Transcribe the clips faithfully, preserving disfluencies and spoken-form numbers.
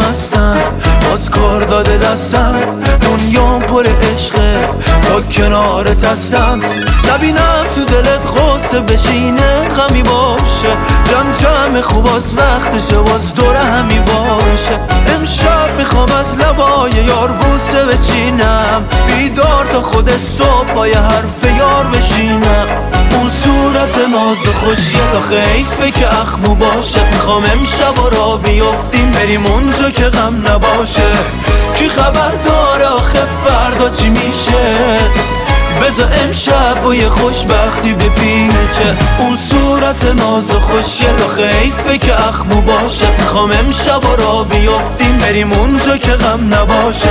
مستم، باز کار داده دستم، دنیا پر عشقه تا کنارت هستم. نبینم تو دلت غصه بشینه غمی باشه، جمع جمع خوب از وقتشه باز دور همی باشه. امشب میخوام از لبای یار بوسه بچینم، بیدار تا خود صبح پای حرف یار بشینم. اون صورت ناز و خوشگل و خیفه که اخمو باشه، میخوام امشب و را بیفتیم بریم اونجا که غم نباشه. کی خبر داره آخه فردا چی میشه، بذار امشب با یه خوشبختی بپیچه. اون صورت ناز و خوشگل و خیفه که اخمو باشه، میخوام امشب و را بیفتیم بریم اونجا که غم نباشه.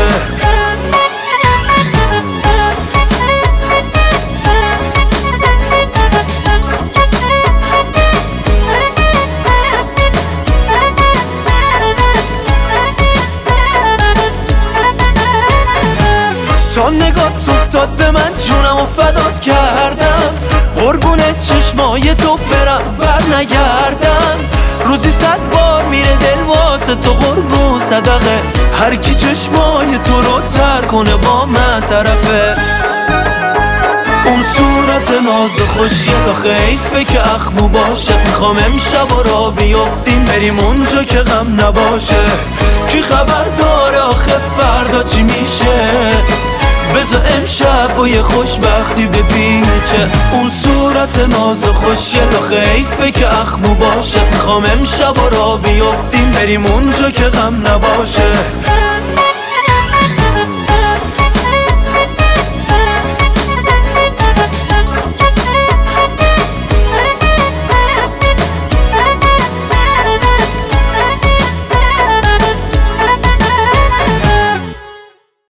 تا نگات افتاد به من جونم و فدات کردم، قربون چشمای تو برم بر نگردم. روزی صد بار میره دل واسه تو قربون صدقه، هر کی چشمای تو رو تر کنه با من طرفه. اون صورت ناز و خوشگل و خیفه که اخمو باشه، میخوام امشب و را بیفتیم بریم اونجا که غم نباشه. کی خبر داره آخه فردا چی میشه، بذار امشب با یه خوشبختی بپیچه. اون صورت ناز و خوشگل و خیفه که اخمو باشه، میخوام امشب و را بیفتیم بریم اونجا که غم نباشه.